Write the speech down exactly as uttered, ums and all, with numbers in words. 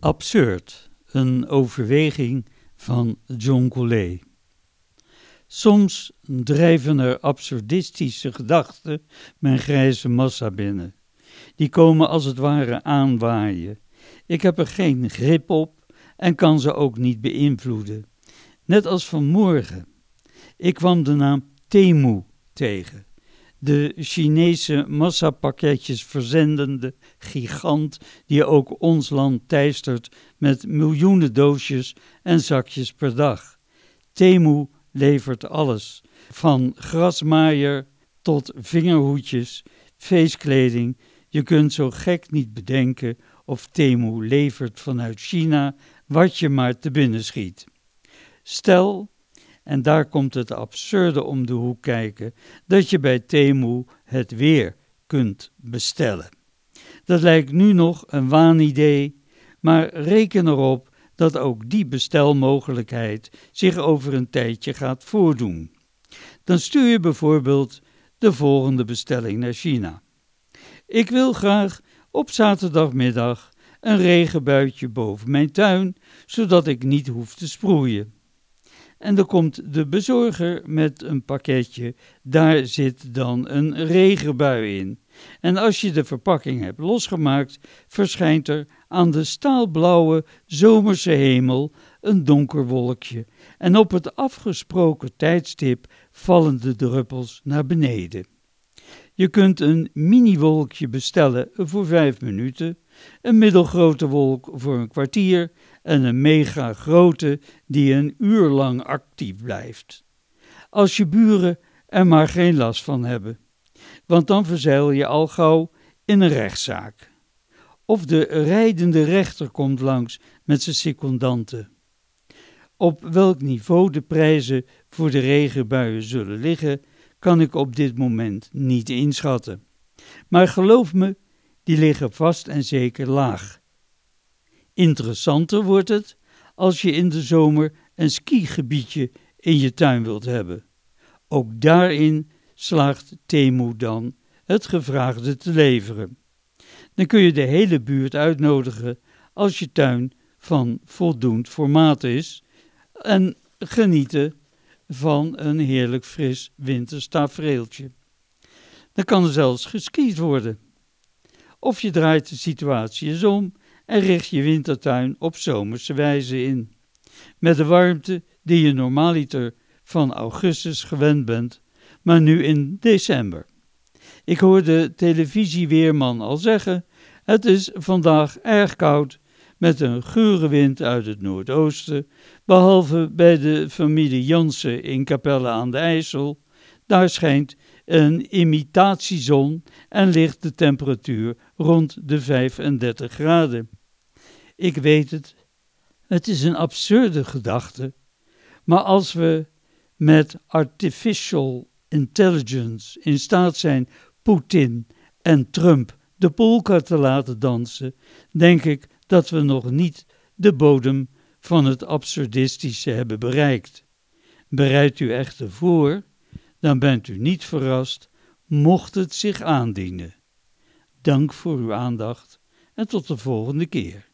Absurd, een overweging van John Colet. Soms drijven er absurdistische gedachten mijn grijze massa binnen. Die komen als het ware aanwaaien. Ik heb er geen grip op en kan ze ook niet beïnvloeden. Net als vanmorgen. Ik kwam de naam Temu tegen. De Chinese massapakketjes verzendende gigant die ook ons land teistert met miljoenen doosjes en zakjes per dag. Temu levert alles, van grasmaaier tot vingerhoedjes, feestkleding. Je kunt zo gek niet bedenken of Temu levert vanuit China wat je maar te binnen schiet. Stel, en daar komt het absurde om de hoek kijken, dat je bij Temu het weer kunt bestellen. Dat lijkt nu nog een waanidee, maar reken erop dat ook die bestelmogelijkheid zich over een tijdje gaat voordoen. Dan stuur je bijvoorbeeld de volgende bestelling naar China. Ik wil graag op zaterdagmiddag een regenbuitje boven mijn tuin, zodat ik niet hoef te sproeien. En dan komt de bezorger met een pakketje, daar zit dan een regenbui in. En als je de verpakking hebt losgemaakt, verschijnt er aan de staalblauwe zomerse hemel een donker wolkje. En op het afgesproken tijdstip vallen de druppels naar beneden. Je kunt een mini-wolkje bestellen voor vijf minuten, een middelgrote wolk voor een kwartier en een mega grote die een uur lang actief blijft. Als je buren er maar geen last van hebben, want dan verzeil je al gauw in een rechtszaak. Of de rijdende rechter komt langs met zijn secondanten. Op welk niveau de prijzen voor de regenbuien zullen liggen, kan ik op dit moment niet inschatten. Maar geloof me, die liggen vast en zeker laag. Interessanter wordt het als je in de zomer een skigebiedje in je tuin wilt hebben. Ook daarin slaagt Temu dan het gevraagde te leveren. Dan kun je de hele buurt uitnodigen als je tuin van voldoend formaat is en genieten van een heerlijk fris winters tafereeltje. Dan kan er zelfs geskiet worden. Of je draait de situatie eens om en richt je wintertuin op zomerse wijze in. Met de warmte die je normaaliter van augustus gewend bent, maar nu in december. Ik hoorde de televisieweerman al zeggen, het is vandaag erg koud met een gure wind uit het noordoosten, behalve bij de familie Jansen in Capelle aan de IJssel. Daar schijnt een imitatiezon en ligt de temperatuur rond de vijfendertig graden. Ik weet het, het is een absurde gedachte, maar als we met artificial intelligence in staat zijn Poetin en Trump de polka te laten dansen, denk ik dat we nog niet de bodem van het absurdistische hebben bereikt. Bereidt u echter voor, dan bent u niet verrast, mocht het zich aandienen. Dank voor uw aandacht en tot de volgende keer.